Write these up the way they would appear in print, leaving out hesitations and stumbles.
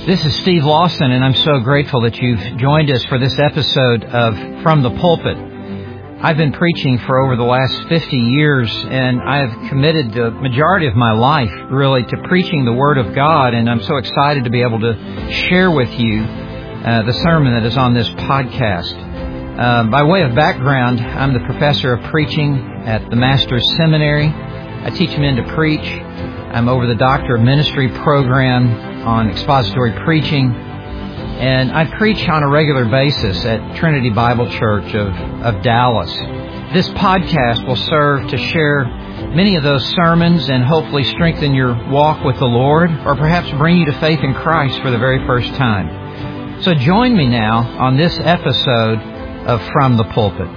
This is Steve Lawson, and I'm so grateful that you've joined us for this episode of From the Pulpit. I've been preaching for over the last 50 years, and I have committed the majority of my life, really, to preaching the Word of God, and I'm so excited to be able to share with you the sermon that is on this podcast. By way of background, I'm the professor of preaching at the Master's Seminary. I teach men to preach. I'm over the Doctor of Ministry program on expository preaching, and I preach on a regular basis at Trinity Bible Church of Dallas. This podcast will serve to share many of those sermons and hopefully strengthen your walk with the Lord, or perhaps bring you to faith in Christ for the very first time. So join me now on this episode of From the Pulpit.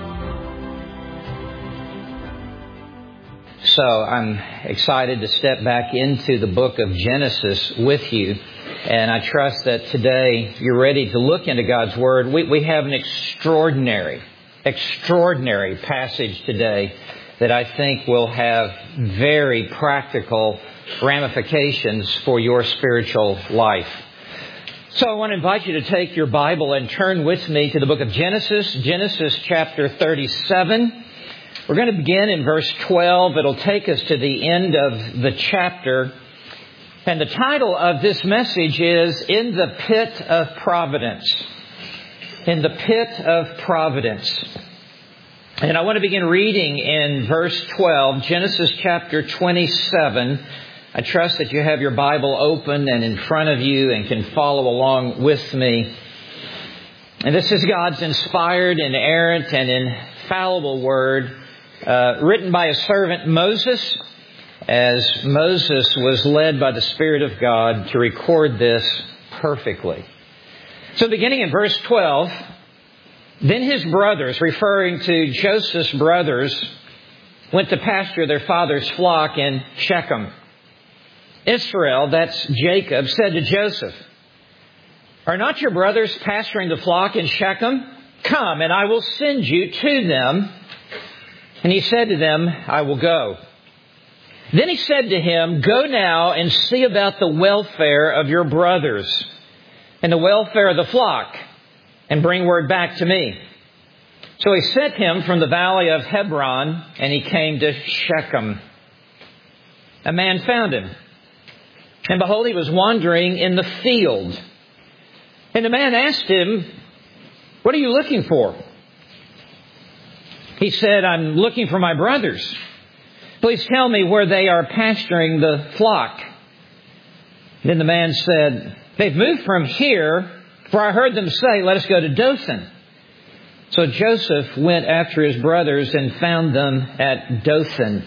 So I'm excited to step back into the book of Genesis with you. And I trust that today you're ready to look into God's Word. We have an extraordinary passage today that I think will have very practical ramifications for your spiritual life. So I want to invite you to take your Bible and turn with me to the book of Genesis chapter 37. We're going to begin in verse 12. It'll take us to the end of the chapter. And the title of this message is In the Pit of Providence. In the Pit of Providence. And I want to begin reading in verse 12, Genesis chapter 27. I trust that you have your Bible open and in front of you and can follow along with me. And this is God's inspired, inerrant, and infallible Word, written by a servant, Moses, as Moses was led by the Spirit of God to record this perfectly. So beginning in verse 12, then his brothers, referring to Joseph's brothers, went to pasture their father's flock in Shechem. Israel, that's Jacob, said to Joseph, "Are not your brothers pasturing the flock in Shechem? Come, and I will send you to them." And he said to them, "I will go." Then he said to him, "Go now and see about the welfare of your brothers and the welfare of the flock, and bring word back to me." So he sent him from the valley of Hebron, and he came to Shechem. A man found him, and behold, he was wandering in the field. And the man asked him, "What are you looking for?" He said, "I'm looking for my brothers. Please tell me where they are pasturing the flock." Then the man said, "They've moved from here, for I heard them say, 'Let us go to Dothan.'" So Joseph went after his brothers and found them at Dothan.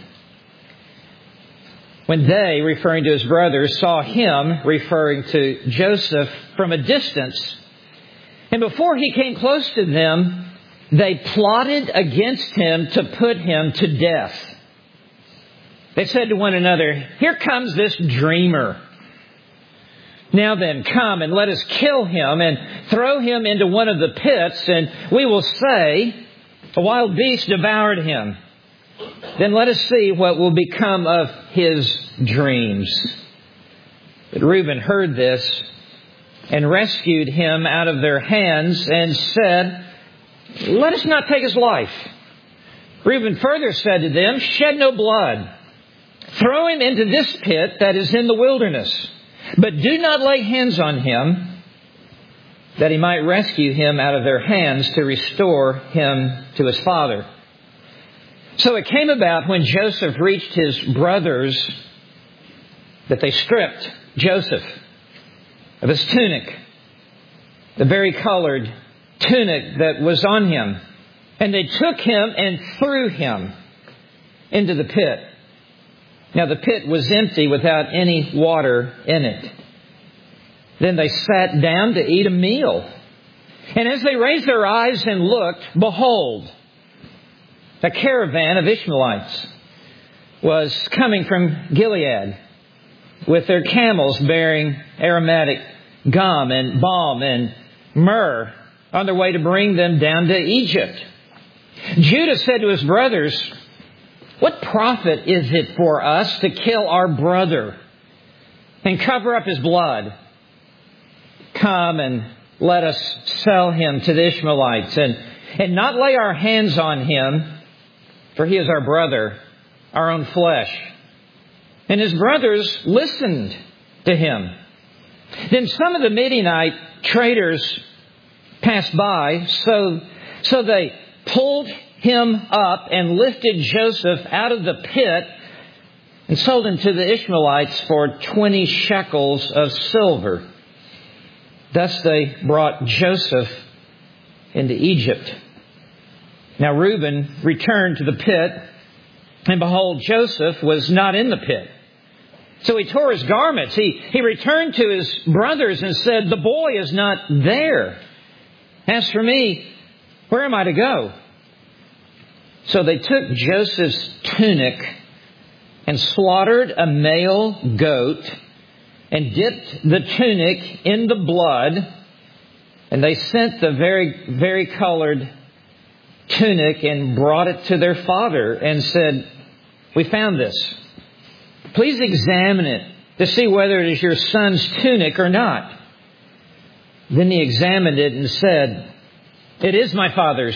When they, referring to his brothers, saw him, referring to Joseph, from a distance, and before he came close to them, they plotted against him to put him to death. They said to one another, "Here comes this dreamer. Now then, come and let us kill him and throw him into one of the pits, and we will say, 'A wild beast devoured him.' Then let us see what will become of his dreams." But Reuben heard this and rescued him out of their hands and said, "Let us not take his life." Reuben further said to them, "Shed no blood. Throw him into this pit that is in the wilderness. But do not lay hands on him, that he might rescue him out of their hands to restore him to his father." So it came about when Joseph reached his brothers that they stripped Joseph of his tunic, the varicolored tunic that was on him, and they took him and threw him into the pit. Now the pit was empty without any water in it. Then they sat down to eat a meal. And as they raised their eyes and looked, behold, a caravan of Ishmaelites was coming from Gilead with their camels bearing aromatic gum and balm and myrrh on their way to bring them down to Egypt. Judah said to his brothers, "What profit is it for us to kill our brother and cover up his blood? come and let us sell him to the Ishmaelites and not lay our hands on him, for he is our brother, our own flesh. And his brothers listened to him. Then some of the Midianite traders passed by, so they pulled him up and lifted Joseph out of the pit and sold him to the Ishmaelites for 20 shekels of silver. Thus they brought Joseph into Egypt. Now Reuben returned to the pit, and behold, Joseph was not in the pit. So he tore his garments. He returned to his brothers and said, "The boy is not there. As for me, where am I to go?" So they took Joseph's tunic and slaughtered a male goat and dipped the tunic in the blood. And they sent the very colored tunic and brought it to their father and said, "We found this. Please examine it to see whether it is your son's tunic or not." Then he examined it and said, it is my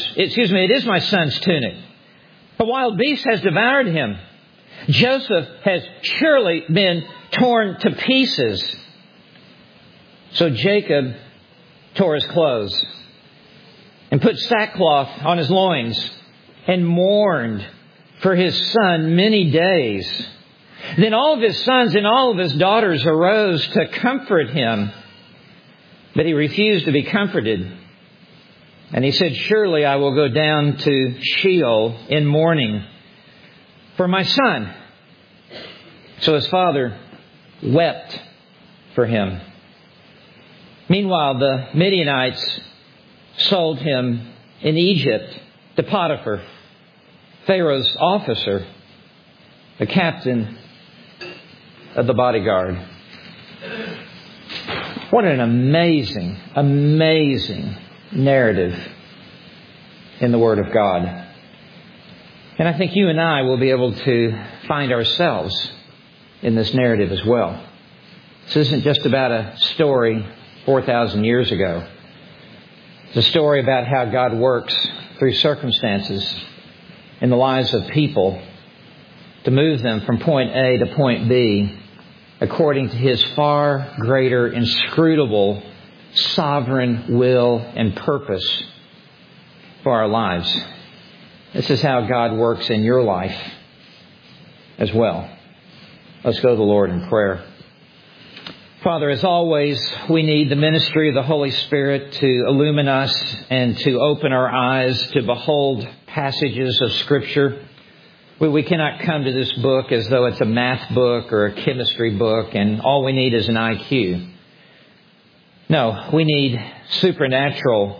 son's tunic. A wild beast has devoured him. Joseph has surely been torn to pieces." So Jacob tore his clothes and put sackcloth on his loins and mourned for his son many days. Then all of his sons and all of his daughters arose to comfort him, but he refused to be comforted. And he said, "Surely I will go down to Sheol in mourning for my son." So his father wept for him. Meanwhile, the Midianites sold him in Egypt to Potiphar, Pharaoh's officer, the captain of the bodyguard. What an amazing, amazing narrative in the Word of God. And I think you and I will be able to find ourselves in this narrative as well. This isn't just about a story 4,000 years ago. It's a story about how God works through circumstances in the lives of people to move them from point A to point B according to His far greater, inscrutable, sovereign will and purpose for our lives. This is how God works in your life as well. Let's go to the Lord in prayer. Father, as always, we need the ministry of the Holy Spirit to illumine us and to open our eyes to behold passages of Scripture. We cannot come to this book as though it's a math book or a chemistry book and all we need is an IQ. No, we need supernatural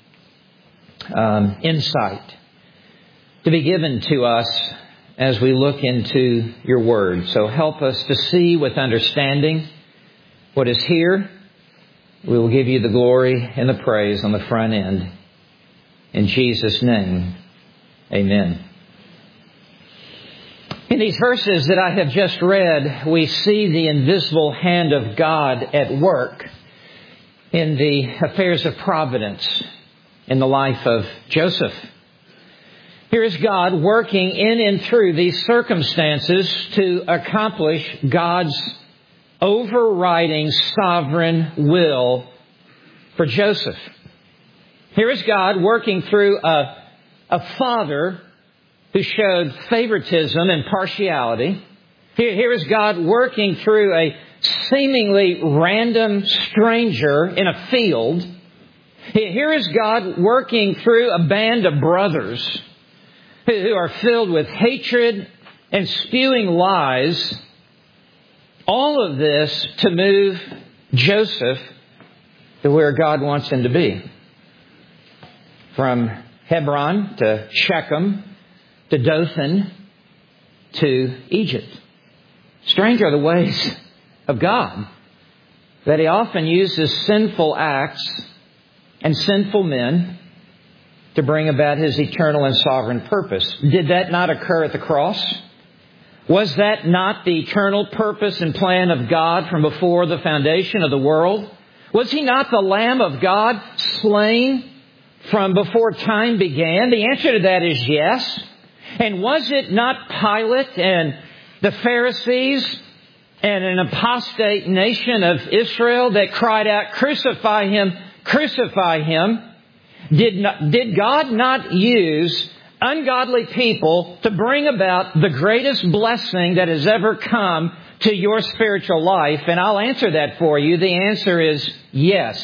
insight to be given to us as we look into your Word. So help us to see with understanding what is here. We will give you the glory and the praise on the front end. In Jesus' name, amen. In these verses that I have just read, we see the invisible hand of God at work in the affairs of providence in the life of Joseph. Here is God working in and through these circumstances to accomplish God's overriding sovereign will for Joseph. Here is God working through a father who showed favoritism and partiality. Here is God working through a seemingly random stranger in a field. Here is God working through a band of brothers who are filled with hatred and spewing lies. All of this to move Joseph to where God wants him to be. From Hebron to Shechem to Dothan to Egypt. Strange are the ways of God, that He often uses sinful acts and sinful men to bring about His eternal and sovereign purpose. Did that not occur at the cross? Was that not the eternal purpose and plan of God from before the foundation of the world? Was He not the Lamb of God slain from before time began? The answer to that is yes. And was it not Pilate and the Pharisees and an apostate nation of Israel that cried out, "Crucify Him, crucify Him"? Did God not use ungodly people to bring about the greatest blessing that has ever come to your spiritual life? And I'll answer that for you. The answer is yes.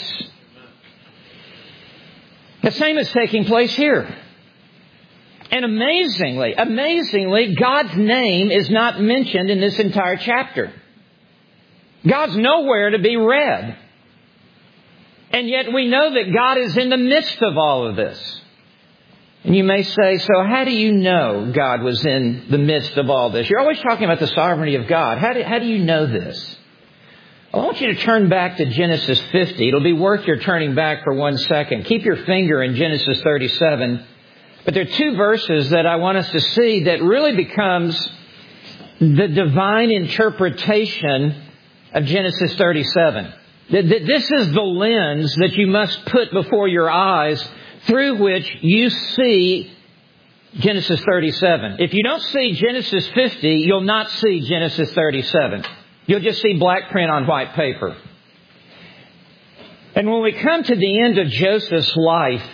The same is taking place here. And amazingly, God's name is not mentioned in this entire chapter. God's nowhere to be read. And yet we know that God is in the midst of all of this. And you may say, so how do you know God was in the midst of all this? You're always talking about the sovereignty of God. How do you know this? Well, I want you to turn back to Genesis 50. It'll be worth your turning back for 1 second. Keep your finger in Genesis 37. But there are 2 verses that I want us to see that really becomes the divine interpretation of Genesis 37. This is the lens that you must put before your eyes through which you see Genesis 37. If you don't see Genesis 50, you'll not see Genesis 37. You'll just see black print on white paper. And when we come to the end of Joseph's life,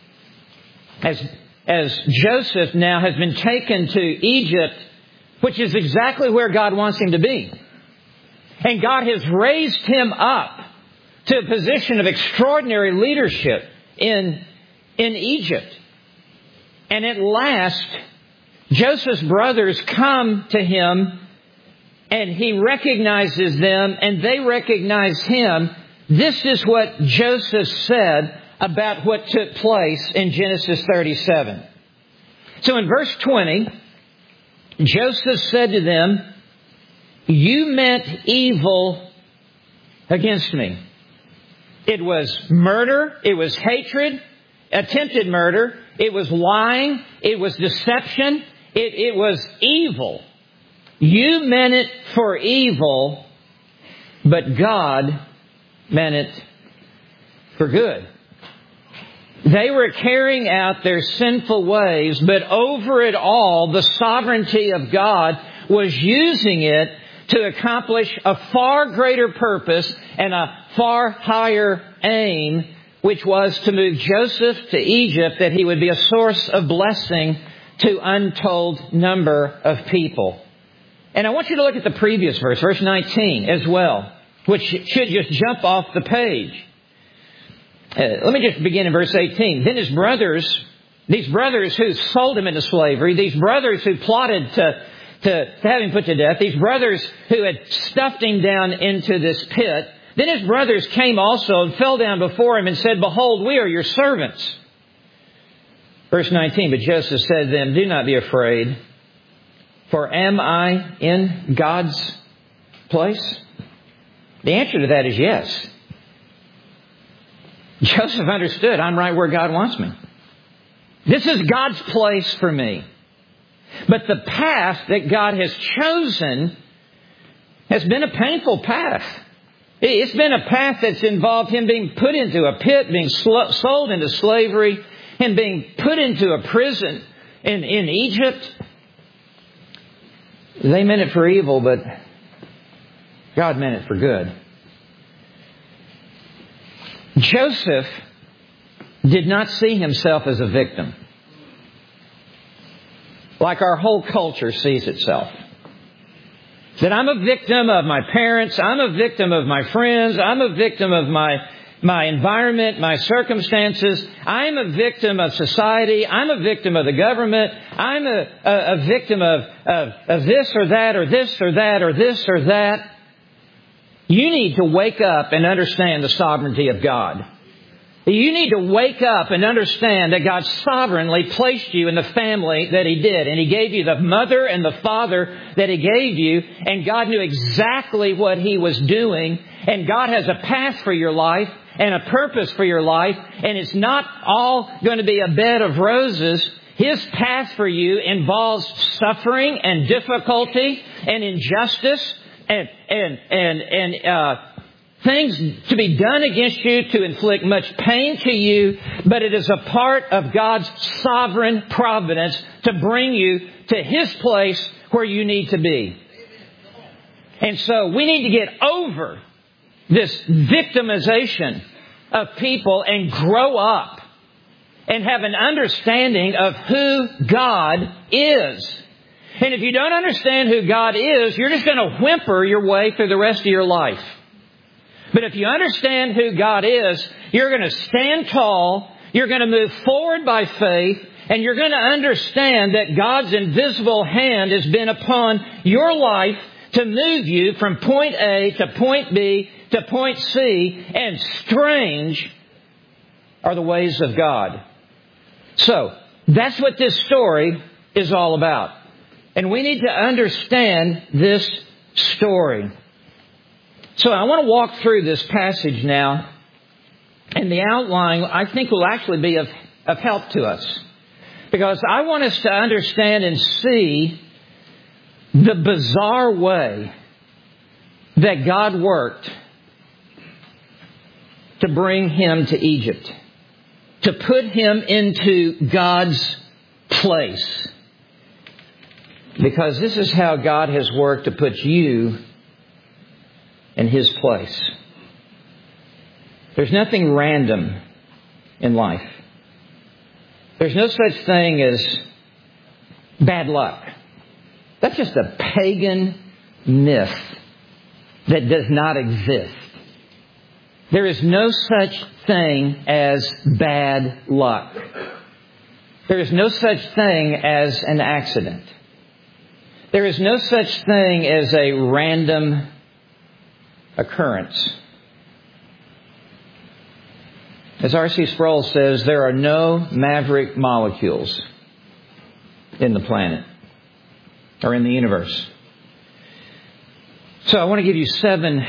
as Joseph now has been taken to Egypt, which is exactly where God wants him to be. And God has raised him up to a position of extraordinary leadership in Egypt. And at last, Joseph's brothers come to him and he recognizes them and they recognize him. This is what Joseph said about what took place in Genesis 37. So in verse 20, Joseph said to them, "You meant evil against me." It was murder. It was hatred, attempted murder. It was lying. It was deception. It was evil. You meant it for evil, but God meant it for good. They were carrying out their sinful ways, but over it all, the sovereignty of God was using it to accomplish a far greater purpose and a far higher aim, which was to move Joseph to Egypt, that he would be a source of blessing to untold number of people. And I want you to look at the previous verse, verse 19 as well, which should just jump off the page. Let me just begin in verse 18. Then his brothers, these brothers who sold him into slavery, these brothers who plotted to have him put to death, these brothers who had stuffed him down into this pit, then his brothers came also and fell down before him and said, "Behold, we are your servants." Verse 19, but Joseph said to them, "Do not be afraid, for am I in God's place?" The answer to that is yes. Joseph understood, I'm right where God wants me. This is God's place for me. But the path that God has chosen has been a painful path. It's been a path that's involved him being put into a pit, being sold into slavery, and being put into a prison in Egypt. They meant it for evil, but God meant it for good. Joseph did not see himself as a victim, like our whole culture sees itself. That I'm a victim of my parents, I'm a victim of my friends, I'm a victim of my environment, my circumstances, I'm a victim of society, I'm a victim of the government, I'm a victim of this or that or this or that or this or that. You need to wake up and understand the sovereignty of God. You need to wake up and understand that God sovereignly placed you in the family that He did. And He gave you the mother and the father that He gave you. And God knew exactly what He was doing. And God has a path for your life and a purpose for your life. And it's not all going to be a bed of roses. His path for you involves suffering and difficulty and injustice and things to be done against you to inflict much pain to you, but it is a part of God's sovereign providence to bring you to His place where you need to be. And so we need to get over this victimization of people and grow up and have an understanding of who God is. And if you don't understand who God is, you're just going to whimper your way through the rest of your life. But if you understand who God is, you're going to stand tall, you're going to move forward by faith, and you're going to understand that God's invisible hand has been upon your life to move you from point A to point B to point C, and strange are the ways of God. So, that's what this story is all about. And we need to understand this story. So I want to walk through this passage now. And the outline, I think, will actually be of help to us. Because I want us to understand and see the bizarre way that God worked to bring him to Egypt. To put him into God's place. Because this is how God has worked to put you in His place. There's nothing random in life. There's no such thing as bad luck. That's just a pagan myth that does not exist. There is no such thing as bad luck. There is no such thing as an accident. There is no such thing as a random occurrence. As R.C. Sproul says, there are no maverick molecules in the planet or in the universe. So I want to give you seven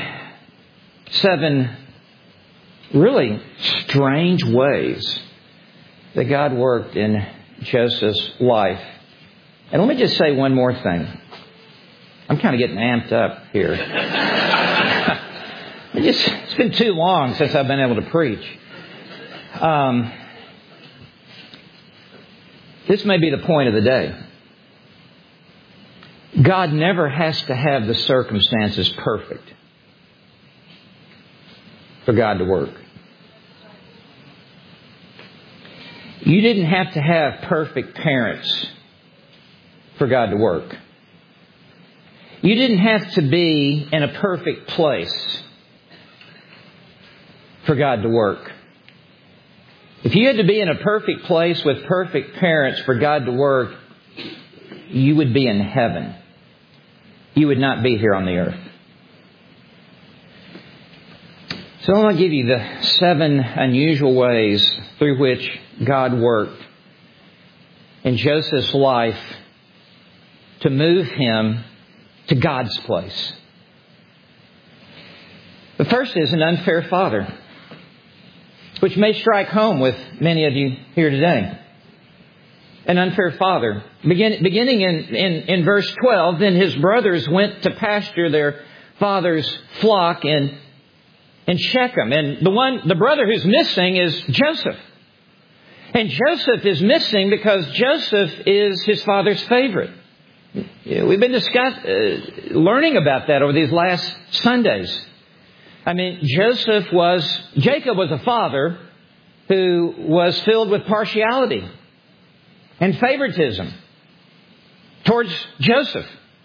really strange ways that God worked in Joseph's life. And let me just say one more thing. I'm kind of getting amped up here. It's been too long since I've been able to preach. This may be the point of the day. God never has to have the circumstances perfect for God to work. You didn't have to have perfect parents for God to work. You didn't have to be in a perfect place for God to work. If you had to be in a perfect place with perfect parents for God to work, you would be in heaven. You would not be here on the earth. So I want to give you the 7 unusual ways through which God worked in Joseph's life to move him to God's place. The first is an unfair father, which may strike home with many of you here today. An unfair father. Beginning in verse 12, then his brothers went to pasture their father's flock in Shechem. And the brother who's missing is Joseph. And Joseph is missing because Joseph is his father's favorite. We've been learning about that over these last Sundays. I mean, Jacob was a father who was filled with partiality and favoritism towards Joseph.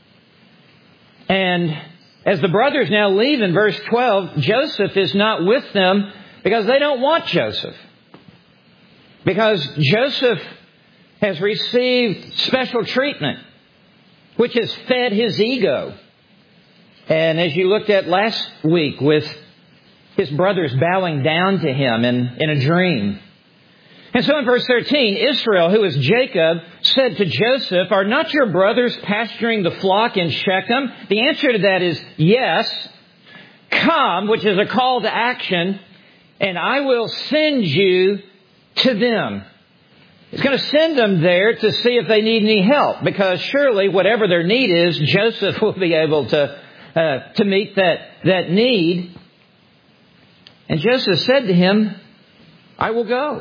And as the brothers now leave in verse 12, Joseph is not with them because they don't want Joseph. Because Joseph has received special treatment, which has fed his ego. And as you looked at last week with his brothers bowing down to him in a dream. And so in verse 13, Israel, who is Jacob, said to Joseph, "Are not your brothers pasturing the flock in Shechem?" The answer to that is yes. Come, which is a call to action, and I will send you to them. He's going to send them there to see if they need any help, because surely whatever their need is, Joseph will be able to meet that need. And Joseph said to him, I will go.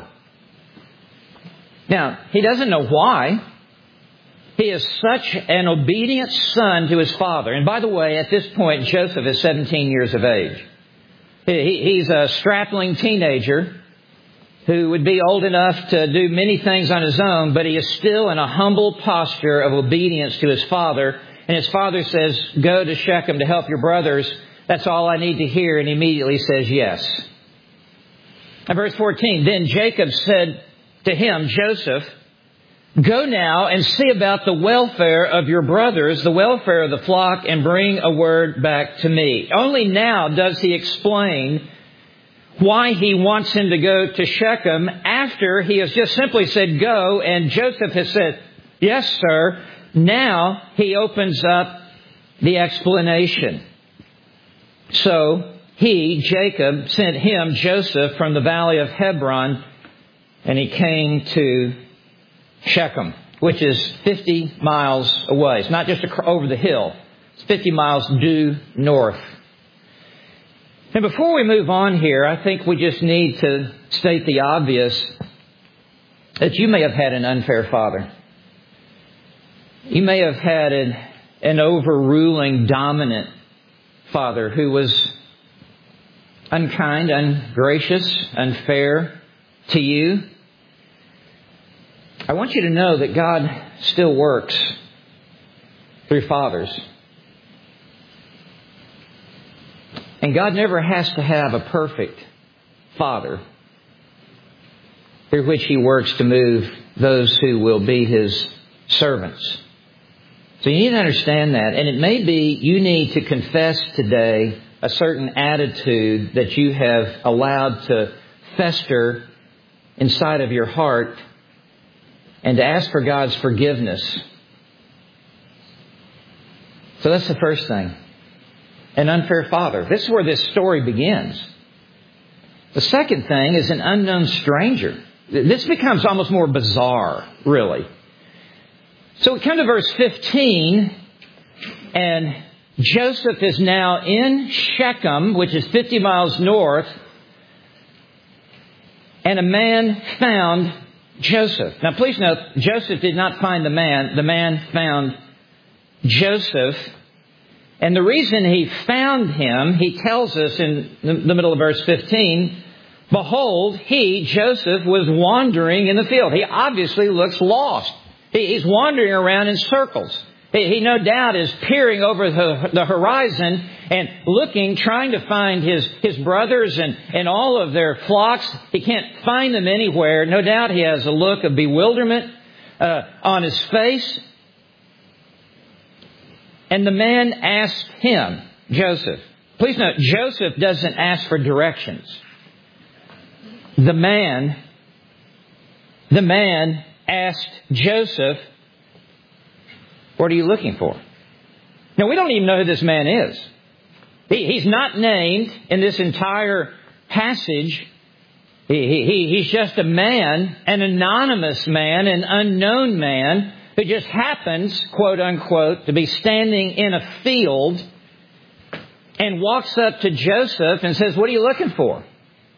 Now, he doesn't know why. He is such an obedient son to his father. And by the way, at this point, Joseph is 17 years of age. He's a strapling teenager who would be old enough to do many things on his own, but he is still in a humble posture of obedience to his father. And his father says, go to Shechem to help your brothers. That's all I need to hear. And he immediately says yes. And verse 14, then Jacob said to him, Joseph, go now and see about the welfare of your brothers, the welfare of the flock, and bring a word back to me. Only now does he explain why he wants him to go to Shechem after he has just simply said go, and Joseph has said, yes, sir. Now he opens up the explanation. So he, Jacob, sent him, Joseph, from the valley of Hebron, and he came to Shechem, which is 50 miles away. It's not just over the hill. It's 50 miles due north. And before we move on here, I think we just need to state the obvious that you may have had an unfair father. You may have had an overruling, dominant father who was unkind, ungracious, unfair to you. I want you to know that God still works through fathers. And God never has to have a perfect father through which He works to move those who will be His servants. So you need to understand that. And it may be you need to confess today a certain attitude that you have allowed to fester inside of your heart, and to ask for God's forgiveness. So that's the first thing. An unfair father. This is where this story begins. The second thing is an unknown stranger. This becomes almost more bizarre, really. So we come to verse 15, and Joseph is now in Shechem, which is 50 miles north, and a man found Joseph. Now please note, Joseph did not find the man. The man found Joseph. And the reason he found him, he tells us in the middle of verse 15, behold, he, Joseph, was wandering in the field. He obviously looks lost. He's wandering around in circles. He no doubt is peering over the horizon and looking, trying to find his brothers and all of their flocks. He can't find them anywhere. No doubt he has a look of bewilderment on his face. And the man asked him, Joseph. Please note, Joseph doesn't ask for directions. The man asked Joseph, what are you looking for? Now, we don't even know who this man is. He's not named in this entire passage. He's just a man, an anonymous man, an unknown man who just happens, quote unquote, to be standing in a field and walks up to Joseph and says, what are you looking for?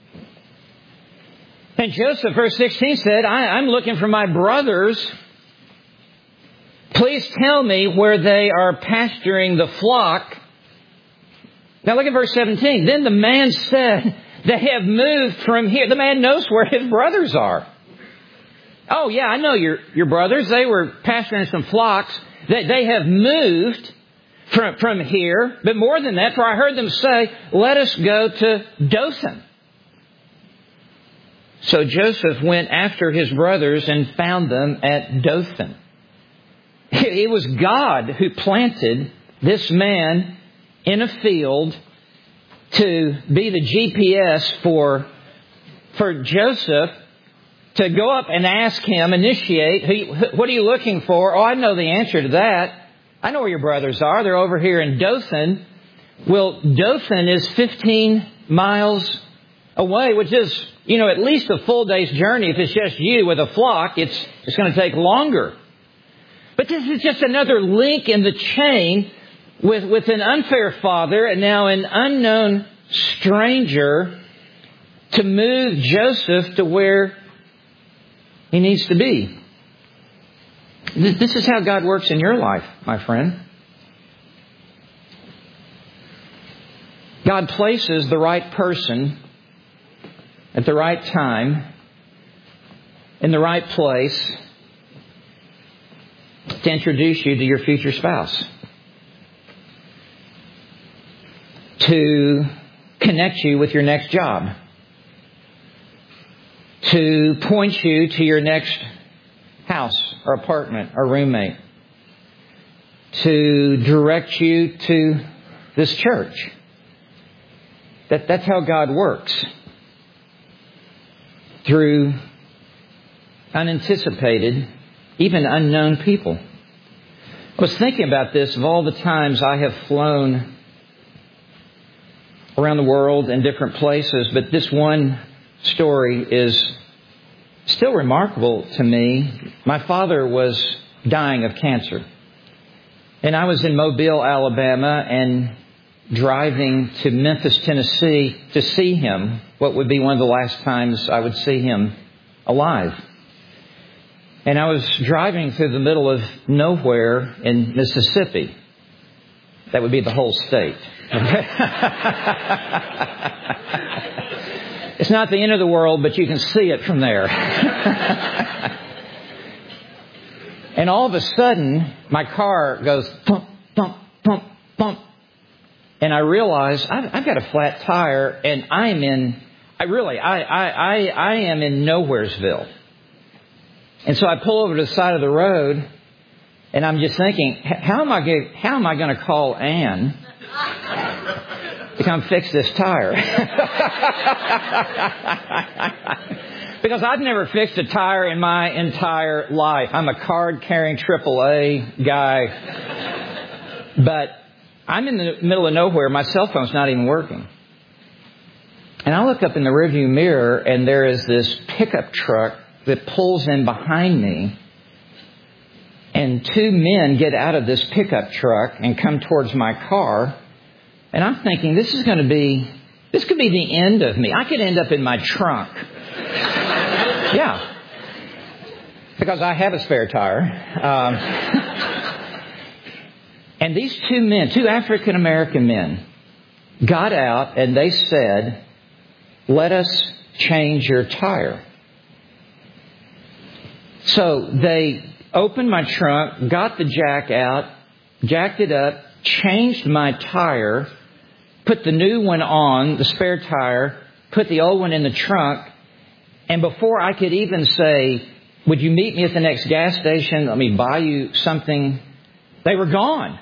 And Joseph, verse 16 said, I'm looking for my brothers. Please tell me where they are pasturing the flock. Now look at verse 17. Then the man said, they have moved from here. The man knows where his brothers are. Oh yeah, I know your brothers. They were pasturing some flocks. They have moved from here. But more than that, for I heard them say, let us go to Dothan. So Joseph went after his brothers and found them at Dothan. It was God who planted this man in a field to be the GPS for Joseph to go up and ask him, initiate, what are you looking for? Oh, I know the answer to that. I know where your brothers are. They're over here in Dothan. Well, Dothan is 15 miles away, which is, at least a full day's journey. If it's just you with a flock, it's going to take longer. But this is just another link in the chain with an unfair father and now an unknown stranger to move Joseph to where he needs to be. This is how God works in your life, my friend. God places the right person at the right time, in the right place, to introduce you to your future spouse. To connect you with your next job. To point you to your next house or apartment or roommate. To direct you to this church. That's how God works. Through unanticipated, even unknown people. I was thinking about this of all the times I have flown around the world in different places, but this one story is still remarkable to me. My father was dying of cancer. And I was in Mobile, Alabama, and driving to Memphis, Tennessee to see him, what would be one of the last times I would see him alive. And I was driving through the middle of nowhere in Mississippi. That would be the whole state. It's not the end of the world, but you can see it from there. And all of a sudden, my car goes thump, thump, thump, thump. And I realize I've got a flat tire, and I am in Nowheresville. And so I pull over to the side of the road, and I'm just thinking, how am I going to call Ann to come fix this tire? Because I've never fixed a tire in my entire life. I'm a card-carrying AAA guy. But I'm in the middle of nowhere. My cell phone's not even working. And I look up in the rearview mirror, and there is this pickup truck that pulls in behind me. And two men get out of this pickup truck and come towards my car. And I'm thinking, this could be the end of me. I could end up in my trunk. Yeah. Because I have a spare tire. And these two men, two African American men, got out and they said, let us change your tire. So they opened my trunk, got the jack out, jacked it up, changed my tire, put the new one on, the spare tire, put the old one in the trunk, and before I could even say, would you meet me at the next gas station, let me buy you something, they were gone.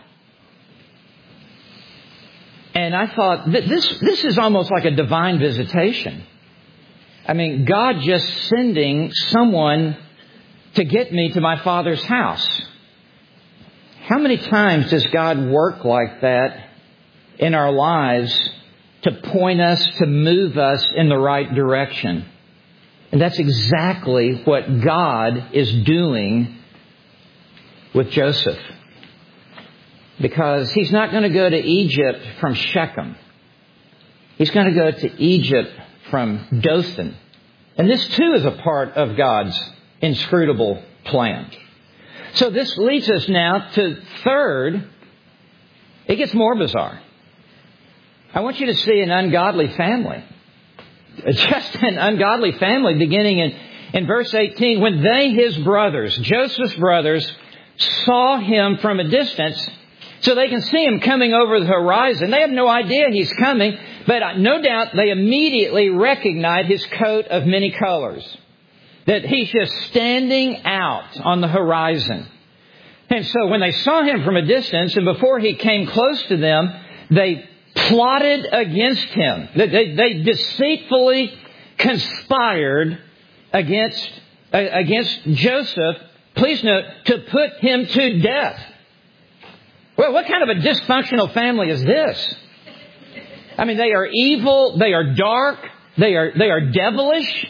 And I thought, this is almost like a divine visitation. I mean, God just sending someone to get me to my Father's house. How many times does God work like that in our lives to point us, to move us in the right direction? And that's exactly what God is doing with Joseph. Because he's not going to go to Egypt from Shechem. He's going to go to Egypt from Dothan. And this too is a part of God's inscrutable plan. So this leads us now to third. It gets more bizarre. I want you to see an ungodly family. Just an ungodly family beginning in verse 18. When they, his brothers, Joseph's brothers, saw him from a distance, so they can see him coming over the horizon. They have no idea he's coming, but no doubt they immediately recognize his coat of many colors. That he's just standing out on the horizon. And so when they saw him from a distance, and before he came close to them, they plotted against him. They deceitfully conspired against Joseph, please note, to put him to death. Well, what kind of a dysfunctional family is this? I mean, they are evil, they are dark, they are devilish.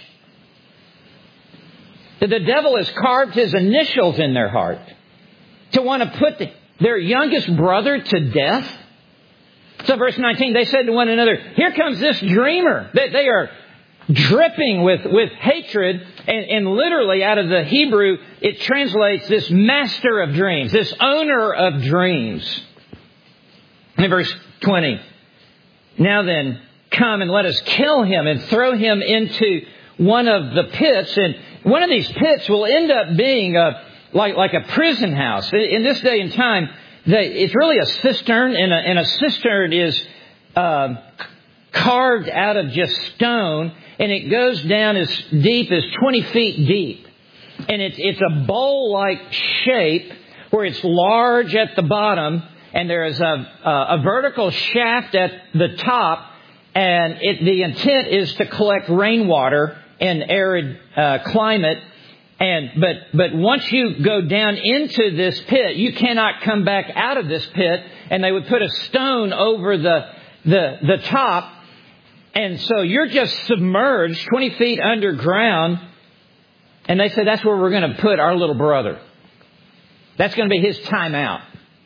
The devil has carved his initials in their heart to want to put their youngest brother to death. So verse 19, they said to one another, here comes this dreamer. They are dripping with hatred. And literally out of the Hebrew, it translates this master of dreams, this owner of dreams. In verse 20, now then, come and let us kill him and throw him into one of the pits. And one of these pits will end up being like a prison house. In this day and time, it's really a cistern, and a cistern is carved out of just stone, and it goes down as deep as 20 feet deep. And it's a bowl-like shape where it's large at the bottom, and there is a vertical shaft at the top, and the intent is to collect rainwater in arid climate. But once you go down into this pit, you cannot come back out of this pit, and they would put a stone over the top. And so you're just submerged 20 feet underground. And they say that's where we're going to put our little brother. That's going to be his time out.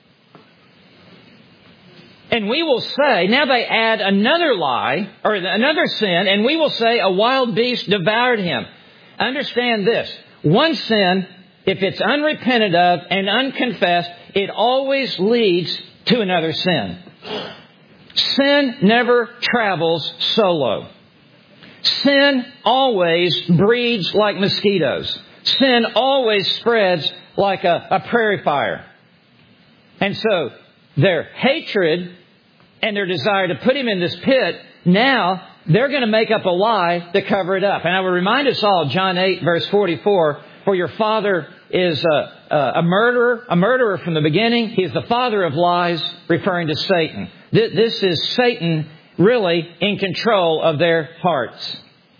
And we will say, now they add another lie, or another sin, and we will say a wild beast devoured him. Understand this. One sin, if it's unrepented of and unconfessed, it always leads to another sin. Sin never travels solo. Sin always breeds like mosquitoes. Sin always spreads like a prairie fire. And so their hatred and their desire to put him in this pit, now they're going to make up a lie to cover it up. And I will remind us all, John 8, verse 44, for your father is a murderer from the beginning. He is the father of lies, referring to Satan. This is Satan really in control of their hearts.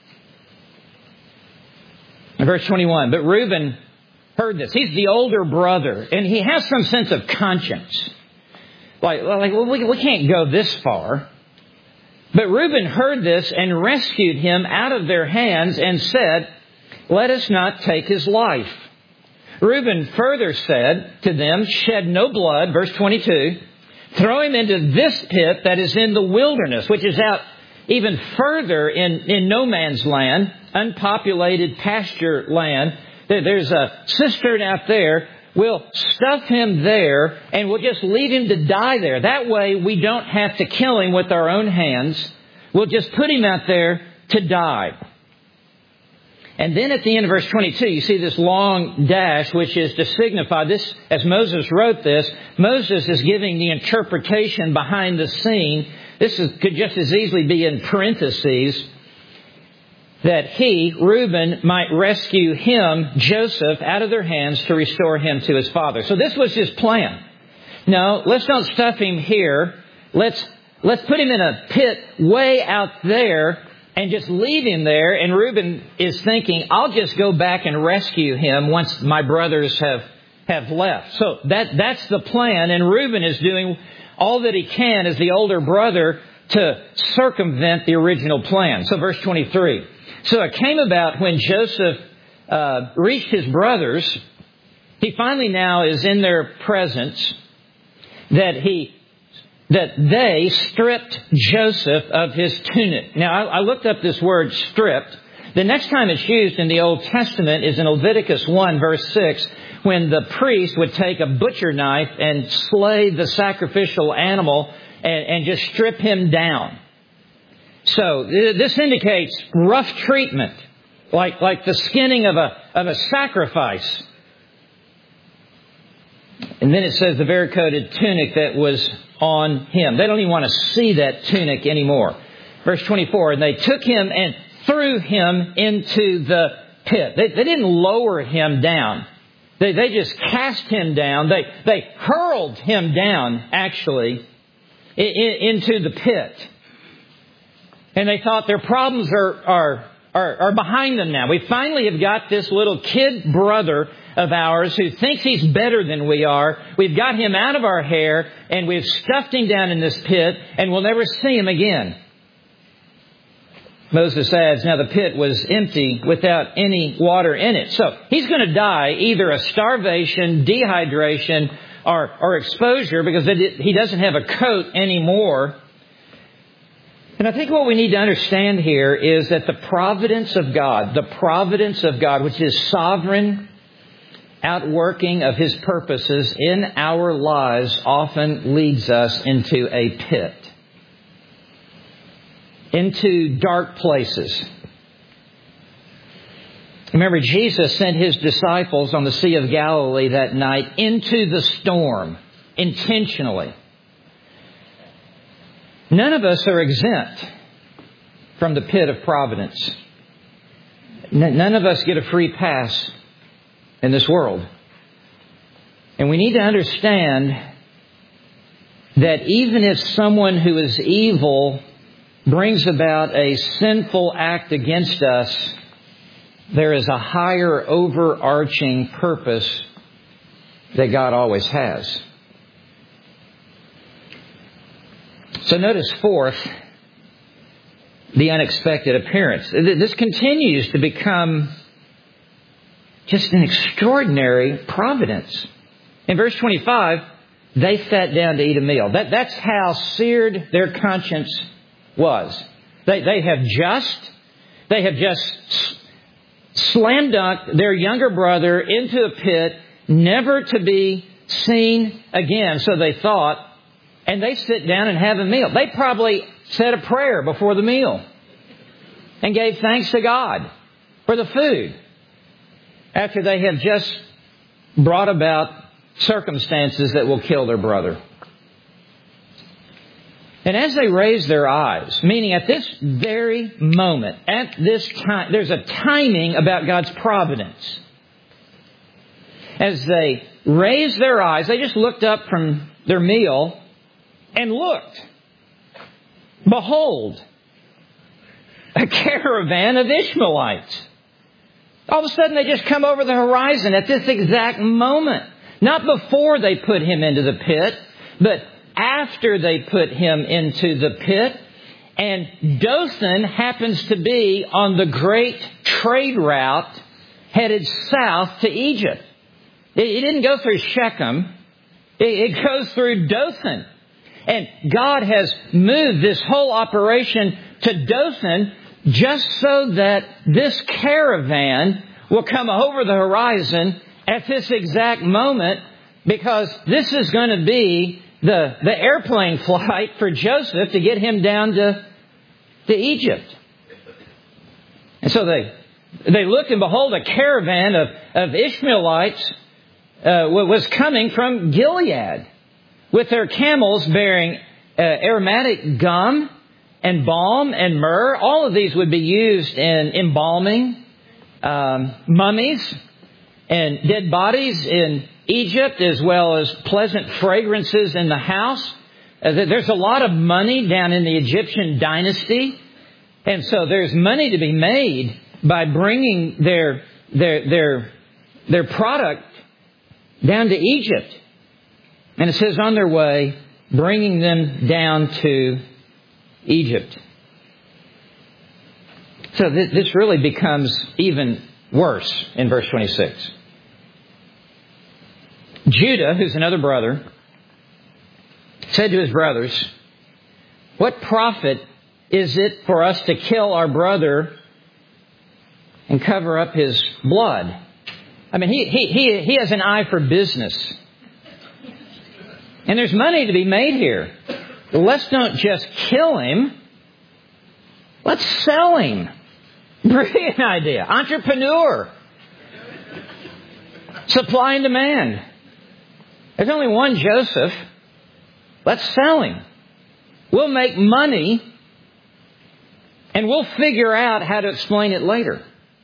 In verse 21, but Reuben heard this. He's the older brother, and he has some sense of conscience. We can't go this far. But Reuben heard this and rescued him out of their hands and said, let us not take his life. Reuben further said to them, shed no blood, verse 22, throw him into this pit that is in the wilderness, which is out even further in no man's land, unpopulated pasture land. There's a cistern out there. We'll stuff him there, and we'll just leave him to die there. That way, we don't have to kill him with our own hands. We'll just put him out there to die. And then at the end of verse 22, you see this long dash, which is to signify this, as Moses wrote this, Moses is giving the interpretation behind the scene. This could just as easily be in parentheses, that he, Reuben, might rescue him, Joseph, out of their hands to restore him to his father. So this was his plan. No, let's not stuff him here. Let's put him in a pit way out there and just leave him there. And Reuben is thinking, I'll just go back and rescue him once my brothers have left. So that's the plan. And Reuben is doing all that he can as the older brother to circumvent the original plan. So verse 23. So it came about when Joseph reached his brothers, he finally now is in their presence, that they stripped Joseph of his tunic. Now, I looked up this word stripped. The next time it's used in the Old Testament is in Leviticus 1, verse 6, when the priest would take a butcher knife and slay the sacrificial animal and just strip him down. So this indicates rough treatment, like the skinning of a sacrifice. And then it says the varicoded tunic that was on him. They don't even want to see that tunic anymore. Verse 24, and they took him and threw him into the pit. They didn't lower him down. They just cast him down. They hurled him down, actually, into the pit. And they thought their problems are behind them now. We finally have got this little kid brother of ours who thinks he's better than we are. We've got him out of our hair, and we've stuffed him down in this pit, and we'll never see him again. Moses adds, now the pit was empty without any water in it. So he's going to die either of starvation, dehydration, or exposure, because he doesn't have a coat anymore. And I think what we need to understand here is that the providence of God, which is sovereign outworking of His purposes in our lives, often leads us into a pit, into dark places. Remember, Jesus sent His disciples on the Sea of Galilee that night into the storm, intentionally. None of us are exempt from the pit of providence. None of us get a free pass in this world. And we need to understand that even if someone who is evil brings about a sinful act against us, there is a higher overarching purpose that God always has. So notice fourth, the unexpected appearance. This continues to become just an extraordinary providence. In verse 25, they sat down to eat a meal. That's how seared their conscience was. They have just slam dunked their younger brother into a pit, never to be seen again, so they thought, and they sit down and have a meal. They probably said a prayer before the meal and gave thanks to God for the food after they have just brought about circumstances that will kill their brother. And as they raise their eyes, meaning at this very moment, at this time, there's a timing about God's providence. As they raised their eyes, they just looked up from their meal and looked. Behold, a caravan of Ishmaelites. All of a sudden they just come over the horizon at this exact moment. Not before they put him into the pit, but after they put him into the pit. And Dothan happens to be on the great trade route headed south to Egypt. It didn't go through Shechem. It goes through Dothan. And God has moved this whole operation to Dothan just so that this caravan will come over the horizon at this exact moment, because this is going to be the airplane flight for Joseph to get him down to Egypt. And so they looked, and behold, a caravan of Ishmaelites was coming from Gilead with their camels bearing aromatic gum and balm and myrrh. All of these would be used in embalming mummies and dead bodies in Egypt, as well as pleasant fragrances in the house. There's a lot of money down in the Egyptian dynasty. And so there's money to be made by bringing their product down to Egypt. And it says on their way, bringing them down to Egypt. So this really becomes even worse in verse 26. Judah, who's another brother, said to his brothers, "What profit is it for us to kill our brother and cover up his blood?" I mean, he has an eye for business. And there's money to be made here. Let's not just kill him. Let's sell him. Brilliant idea. Entrepreneur. Supply and demand. There's only one Joseph. Let's sell him. We'll make money, and we'll figure out how to explain it later.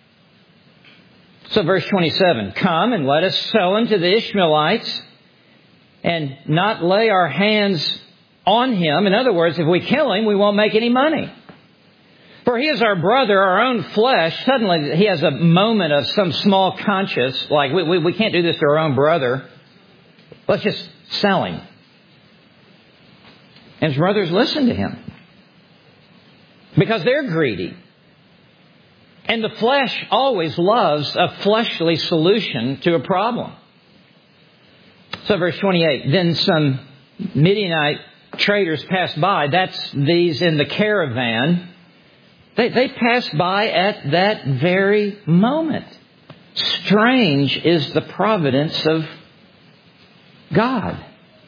So verse 27, "Come and let us sell him to the Ishmaelites and not lay our hands on him." In other words, if we kill him, we won't make any money. "For he is our brother, our own flesh." Suddenly he has a moment of some small conscience, like we can't do this to our own brother. Let's just sell him. And his brothers listen to him because they're greedy. And the flesh always loves a fleshly solution to a problem. So verse 28, "Then some Midianite traders passed by, that's these in the caravan, they passed by at that very moment. Strange is the providence of God.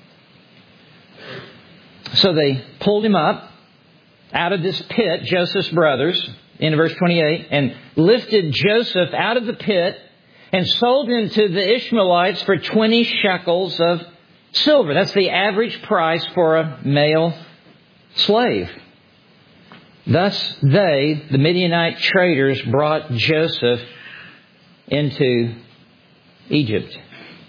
So they pulled him up out of this pit, Joseph's brothers, in verse 28, and lifted Joseph out of the pit and sold him to the Ishmaelites for 20 shekels of silver. That's the average price for a male slave. Thus they, the Midianite traders, brought Joseph into Egypt.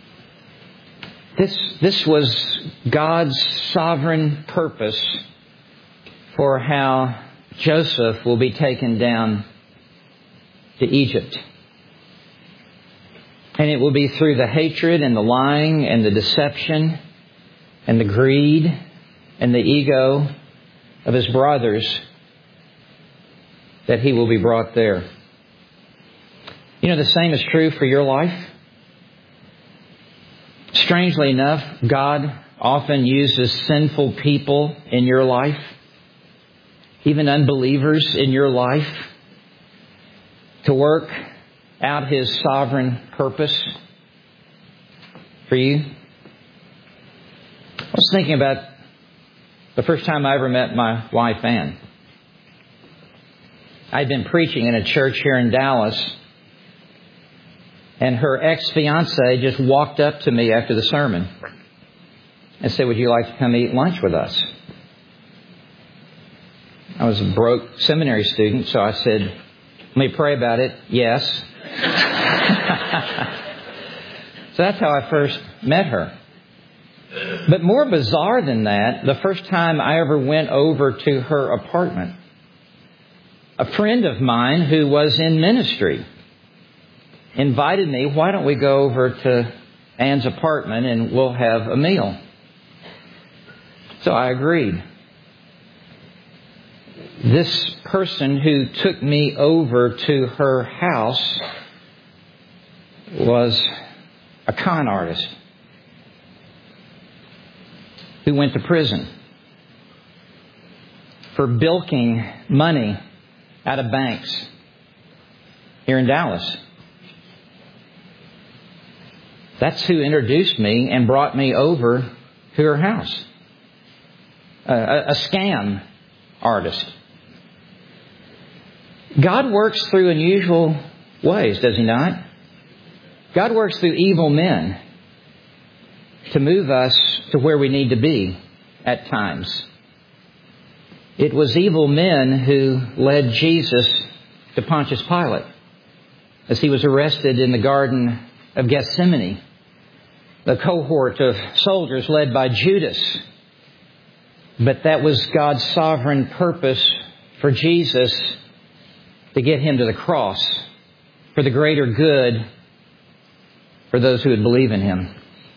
This was God's sovereign purpose for how Joseph will be taken down to Egypt. And it will be through the hatred and the lying and the deception and the greed and the ego of his brothers that he will be brought there. You know, the same is true for your life. Strangely enough, God often uses sinful people in your life, even unbelievers in your life, to work out His sovereign purpose for you. I was thinking about the first time I ever met my wife, Ann. I'd been preaching in a church here in Dallas, and her ex-fiancé just walked up to me after the sermon and said, "Would you like to come eat lunch with us?" I was a broke seminary student, so I said, "Let me pray about it." Yes. So that's how I first met her. But more bizarre than that, the first time I ever went over to her apartment, a friend of mine who was in ministry invited me, "Why don't we go over to Ann's apartment and we'll have a meal?" So I agreed. This person who took me over to her house was a con artist who went to prison for bilking money out of banks here in Dallas. That's who introduced me and brought me over to her house. A scam artist. God works through unusual ways, does He not? God works through evil men to move us to where we need to be at times. It was evil men who led Jesus to Pontius Pilate as he was arrested in the Garden of Gethsemane. The cohort of soldiers led by Judas. But that was God's sovereign purpose for Jesus to get Him to the cross for the greater good for those who would believe in Him.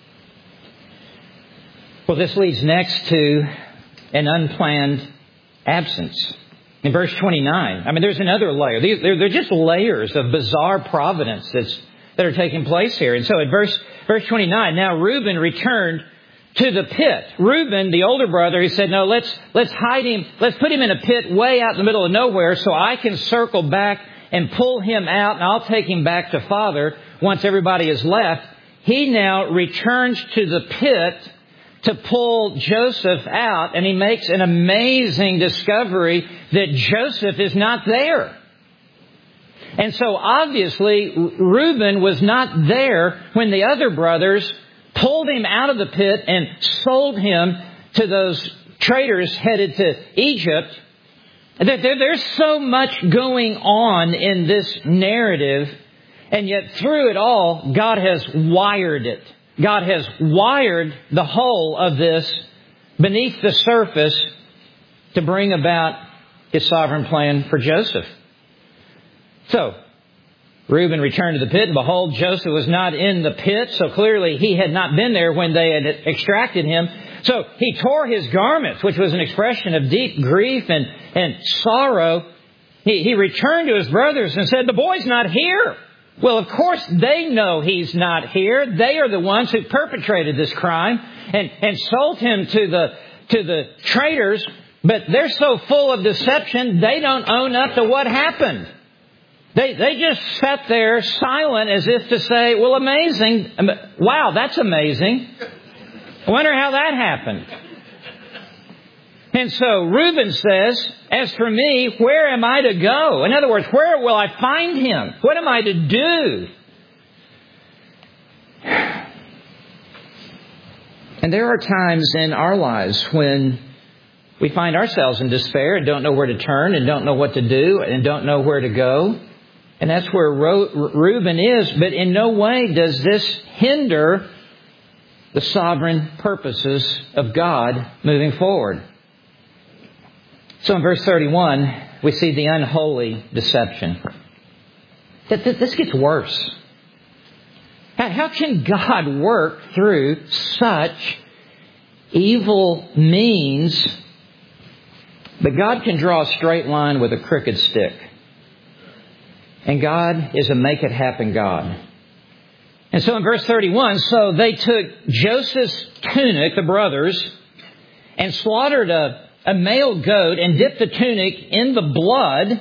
Well, this leads next to an unplanned absence. In verse 29, there's another layer. They're just layers of bizarre providence that are taking place here. And so at verse 29, now Reuben returned to the pit. Reuben, the older brother, he said, "No, let's hide him. Let's put him in a pit way out in the middle of nowhere so I can circle back and pull him out, and I'll take him back to Father once everybody is left." He now returns to the pit to pull Joseph out, and he makes an amazing discovery that Joseph is not there. And so obviously Reuben was not there when the other brothers pulled him out of the pit and sold him to those traders headed to Egypt. There's so much going on in this narrative, and yet through it all, God has wired it. God has wired the whole of this beneath the surface to bring about His sovereign plan for Joseph. So, Reuben returned to the pit, and behold, Joseph was not in the pit, so clearly he had not been there when they had extracted him. So he tore his garments, which was an expression of deep grief and sorrow. He returned to his brothers and said, "The boy's not here." Well, of course they know he's not here. They are the ones who perpetrated this crime and sold him to to the traders, but they're so full of deception, they don't own up to what happened. They just sat there silent as if to say, well, amazing. Wow, that's amazing. I wonder how that happened. And so Reuben says, as for me, where am I to go? In other words, where will I find him? What am I to do? And there are times in our lives when we find ourselves in despair and don't know where to turn and don't know what to do and don't know where to go. And that's where Reuben is. But in no way does this hinder the sovereign purposes of God moving forward. So in verse 31, we see the unholy deception. This gets worse. How can God work through such evil means? But God can draw a straight line with a crooked stick. And God is a make-it-happen God. And so in verse 31, so they took Joseph's tunic, the brothers, and slaughtered a male goat and dipped the tunic in the blood.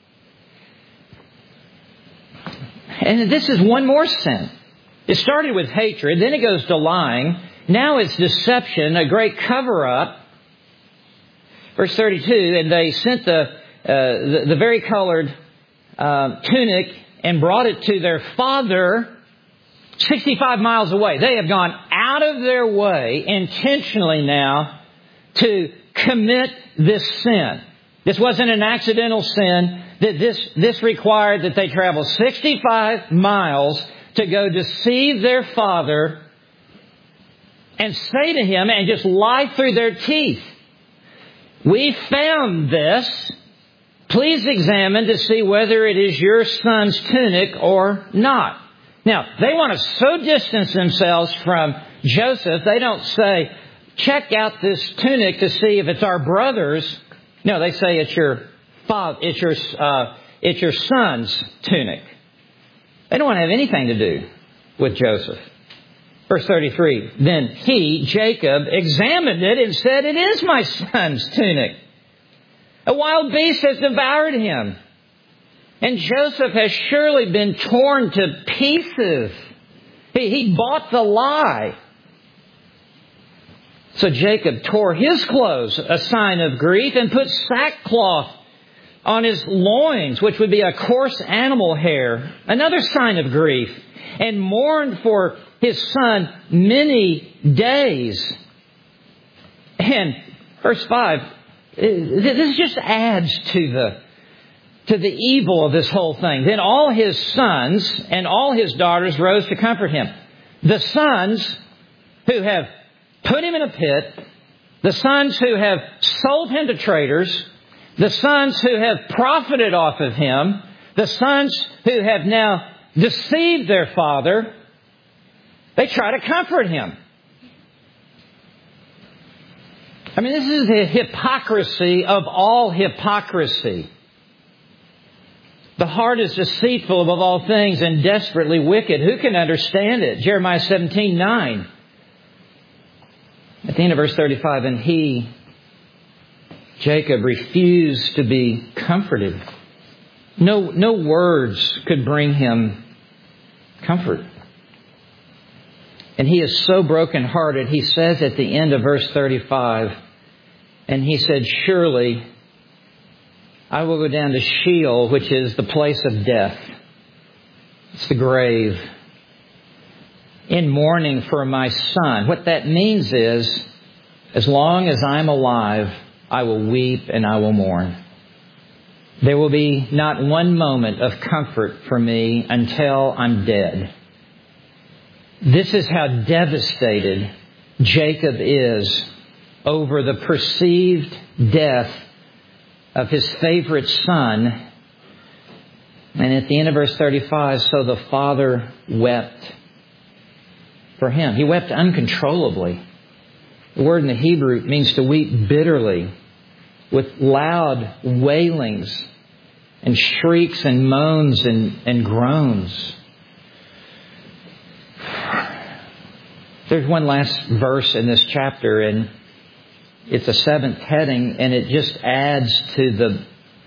And this is one more sin. It started with hatred, then it goes to lying. Now it's deception, a great cover-up. Verse 32, and they sent the vari-colored tunic and brought it to their father 65 miles away. They have gone out of their way intentionally now to commit this sin. This wasn't an accidental sin. That this required that they travel 65 miles to go deceive their father and say to him and just lie through their teeth, we found this. Please examine to see whether it is your son's tunic or not. Now, they want to so distance themselves from Joseph, they don't say, check out this tunic to see if it's our brother's. No, they say it's your father, it's your son's tunic. They don't want to have anything to do with Joseph. Verse 33, then he, Jacob, examined it and said, it is my son's tunic. A wild beast has devoured him. And Joseph has surely been torn to pieces. He bought the lie. So Jacob tore his clothes, a sign of grief, and put sackcloth on his loins, which would be a coarse animal hair, another sign of grief, and mourned for his son many days. And verse 5, this just adds to the evil of this whole thing. Then all his sons and all his daughters rose to comfort him. The sons who have put him in a pit, the sons who have sold him to traders, the sons who have profited off of him, the sons who have now deceived their father, they try to comfort him. I mean, this is the hypocrisy of all hypocrisy. The heart is deceitful above all things and desperately wicked. Who can understand it? Jeremiah 17:9. At the end of verse 35, and he, Jacob, refused to be comforted. No words could bring him comfort. And he is so brokenhearted, he says at the end of verse 35, and he said, surely I will go down to Sheol, which is the place of death. It's the grave. In mourning for my son. What that means is, as long as I'm alive, I will weep and I will mourn. There will be not one moment of comfort for me until I'm dead. This is how devastated Jacob is over the perceived death of his favorite son. And at the end of verse 35, so the father wept for him. He wept uncontrollably. The word in the Hebrew means to weep bitterly, with loud wailings and shrieks and moans and groans. There's one last verse in this chapter, and it's a seventh heading, and it just adds to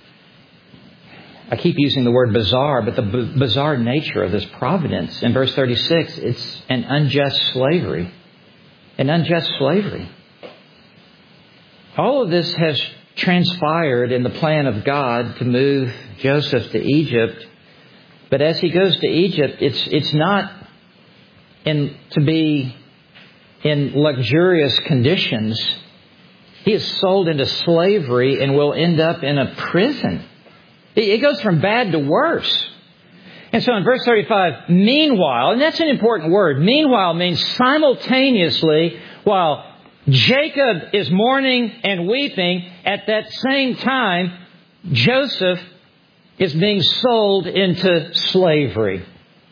I keep using the word bizarre, but the bizarre nature of this providence. In verse 36, it's an unjust slavery. An unjust slavery. All of this has transpired in the plan of God to move Joseph to Egypt. But as he goes to Egypt, it's not to be in luxurious conditions. He is sold into slavery and will end up in a prison. It goes from bad to worse. And so in verse 35, meanwhile, and that's an important word, meanwhile means simultaneously, while Jacob is mourning and weeping, at that same time, Joseph is being sold into slavery.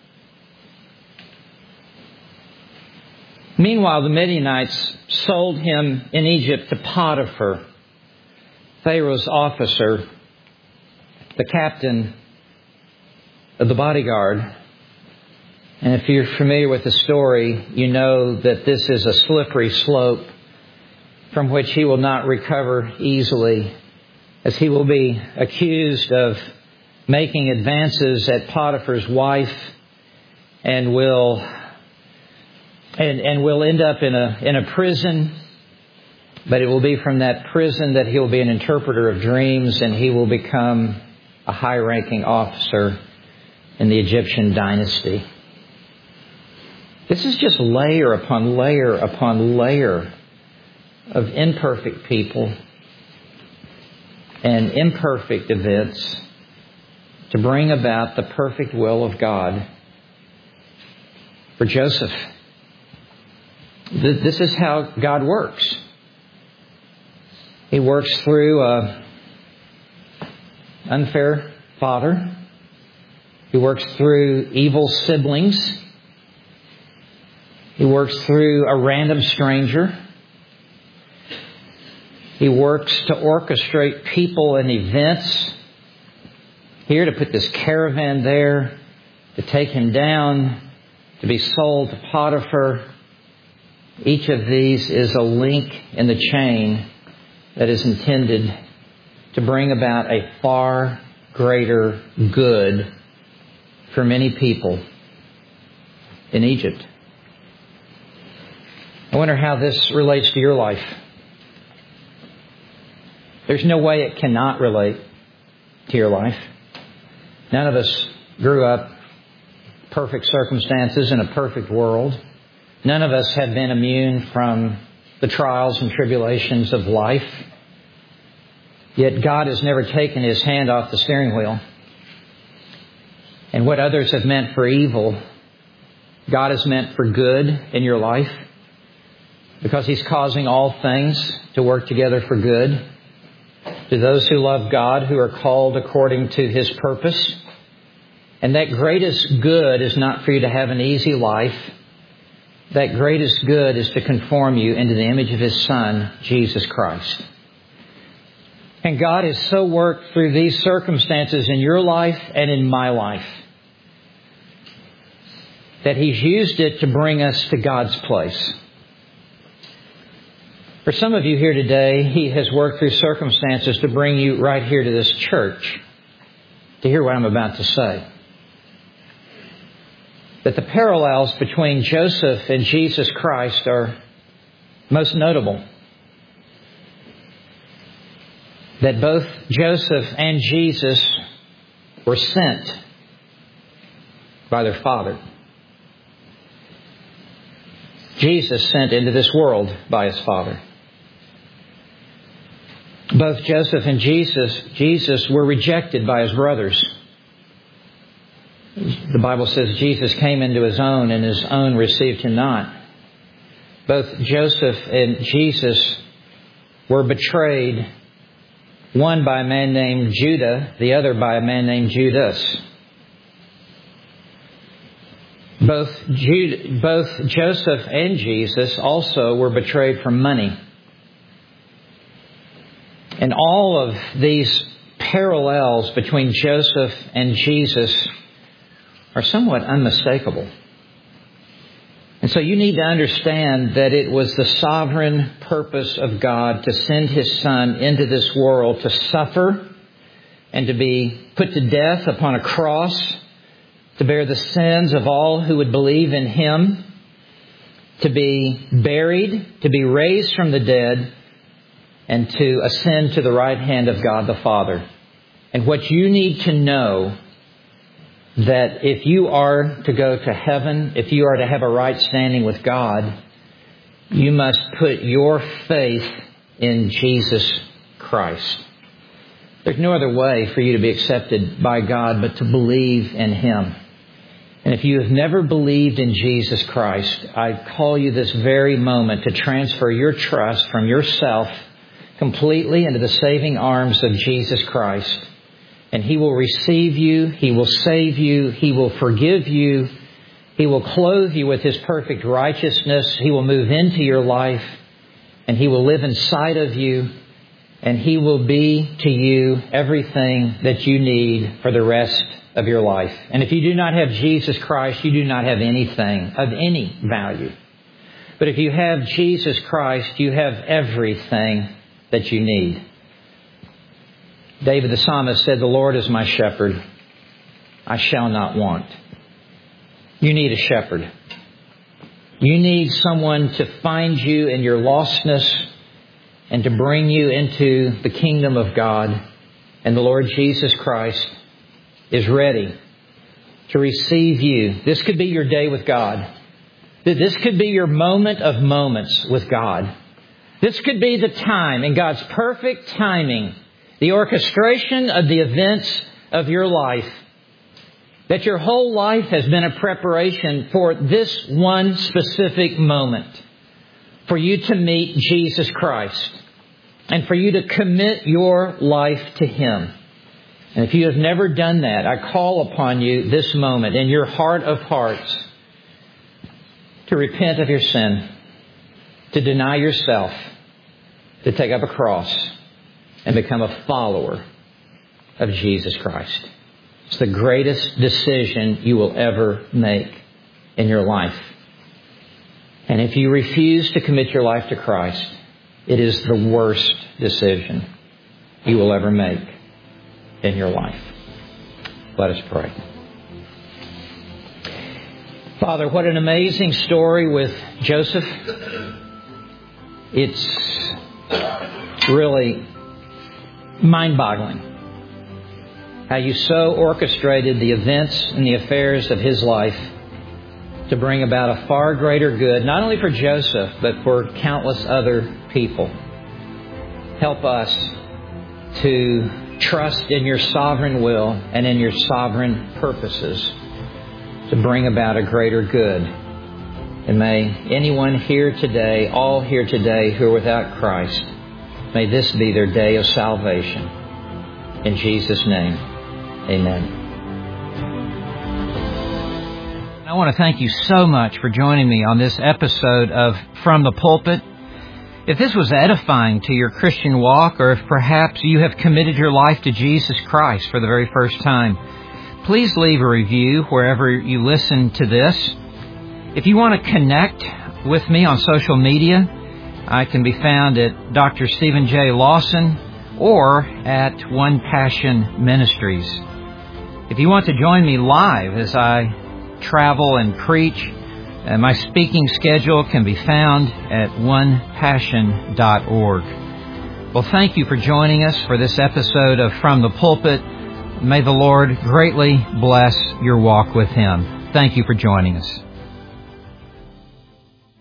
Meanwhile, the Midianites sold him in Egypt to Potiphar, Pharaoh's officer, the captain of the bodyguard. And if you're familiar with the story, you know that this is a slippery slope from which he will not recover easily, as he will be accused of making advances at Potiphar's wife and will end up in a prison. But it will be from that prison that he will be an interpreter of dreams, and he will become a high-ranking officer in the Egyptian dynasty. This is just layer upon layer upon layer of imperfect people and imperfect events to bring about the perfect will of God for Joseph. This is how God works. He works through an unfair father. He works through evil siblings. He works through a random stranger. He works to orchestrate people and events. Here to put this caravan there, to take him down, to be sold to Potiphar. Each of these is a link in the chain that is intended to bring about a far greater good for many people in Egypt. I wonder how this relates to your life. There's no way it cannot relate to your life. None of us grew up perfect circumstances in a perfect world. None of us have been immune from the trials and tribulations of life. Yet God has never taken His hand off the steering wheel. And what others have meant for evil, God has meant for good in your life, because He's causing all things to work together for good to those who love God, who are called according to His purpose. And that greatest good is not for you to have an easy life. That greatest good is to conform you into the image of His Son, Jesus Christ. And God has so worked through these circumstances in your life and in my life that He's used it to bring us to God's place. For some of you here today, He has worked through circumstances to bring you right here to this church to hear what I'm about to say. That the parallels between Joseph and Jesus Christ are most notable. That both Joseph and Jesus were sent by their Father. Jesus sent into this world by His Father. Both Joseph and Jesus were rejected by His brothers. The Bible says Jesus came into His own, and His own received Him not. Both Joseph and Jesus were betrayed, one by a man named Judah, the other by a man named Judas. Both Joseph and Jesus also were betrayed for money. And all of these parallels between Joseph and Jesus are somewhat unmistakable. And so you need to understand that it was the sovereign purpose of God to send His Son into this world to suffer and to be put to death upon a cross, to bear the sins of all who would believe in Him, to be buried, to be raised from the dead, and to ascend to the right hand of God the Father. And what you need to know, that if you are to go to heaven, if you are to have a right standing with God, you must put your faith in Jesus Christ. There's no other way for you to be accepted by God but to believe in Him. And if you have never believed in Jesus Christ, I call you this very moment to transfer your trust from yourself completely into the saving arms of Jesus Christ. And He will receive you, He will save you, He will forgive you, He will clothe you with His perfect righteousness, He will move into your life, and He will live inside of you, and He will be to you everything that you need for the rest of your life. And if you do not have Jesus Christ, you do not have anything of any value. But if you have Jesus Christ, you have everything that you need. David the psalmist said, "The Lord is my shepherd. I shall not want." You need a shepherd. You need someone to find you in your lostness and to bring you into the kingdom of God. And the Lord Jesus Christ is ready to receive you. This could be your day with God. This could be your moment of moments with God. This could be the time, in God's perfect timing, the orchestration of the events of your life, that your whole life has been a preparation for this one specific moment, for you to meet Jesus Christ and for you to commit your life to Him. And if you have never done that, I call upon you this moment in your heart of hearts to repent of your sin, to deny yourself, to take up a cross and become a follower of Jesus Christ. It's the greatest decision you will ever make in your life. And if you refuse to commit your life to Christ, it is the worst decision you will ever make in your life. Let us pray. Father, what an amazing story with Joseph. It's really mind-boggling how you so orchestrated the events and the affairs of his life to bring about a far greater good, not only for Joseph, but for countless other people. Help us to trust in your sovereign will and in your sovereign purposes to bring about a greater good. And may anyone here today, all here today who are without Christ, may this be their day of salvation. In Jesus' name, amen. I want to thank you so much for joining me on this episode of From the Pulpit. If this was edifying to your Christian walk, or if perhaps you have committed your life to Jesus Christ for the very first time, please leave a review wherever you listen to this. If you want to connect with me on social media, I can be found at Dr. Stephen J. Lawson or at One Passion Ministries. If you want to join me live as I travel and preach, my speaking schedule can be found at onepassion.org. Well, thank you for joining us for this episode of From the Pulpit. May the Lord greatly bless your walk with Him. Thank you for joining us.